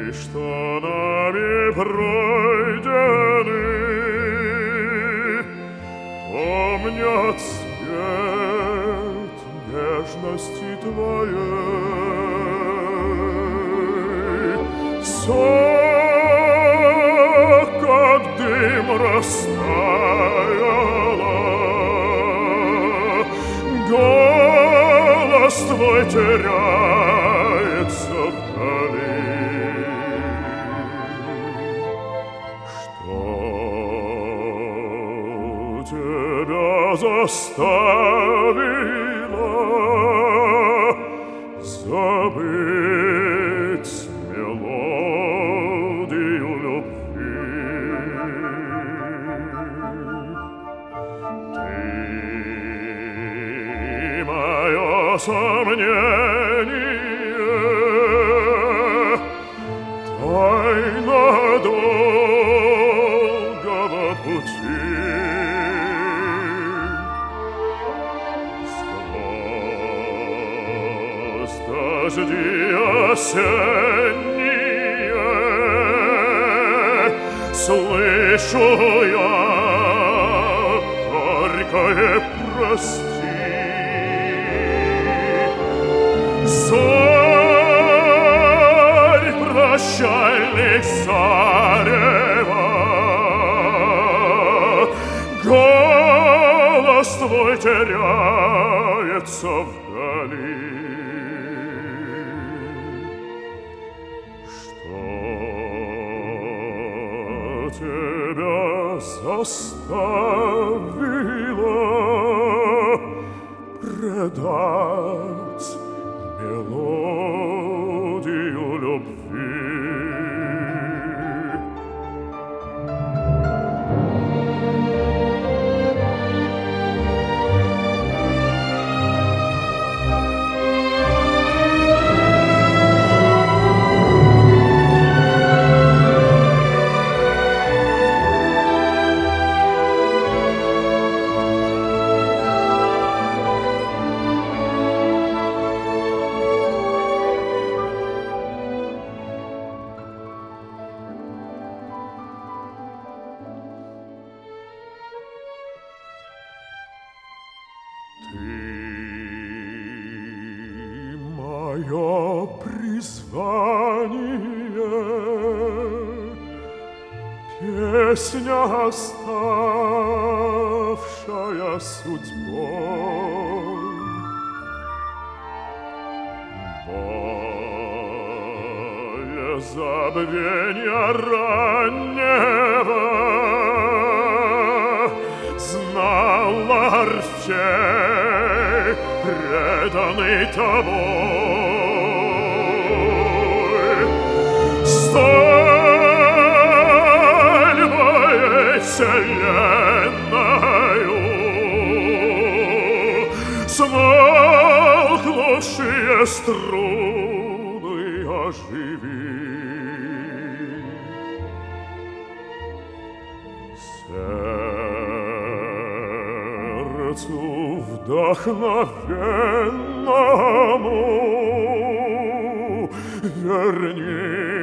что нами пройдены, помнят свет нежности Твоей. Все, как дым, растаяло, голос Твой теряется вдали. Что Тебя заставило забыть мелодию любви? Ты мое сомнение, тайна долгого пути. Дожди осенние слышу я горькое прости. Зарь прощальных зарева, голос Твой теряется вдали. Тебя заставило предать мелодию любви? Мое призвание, песня, оставшая судьбой. Боль забвенья раннего знала Орфей, преданный Тобой. Сталь моей вселенною смолкнувшие струны оживи. Сердцу вдохновенному верни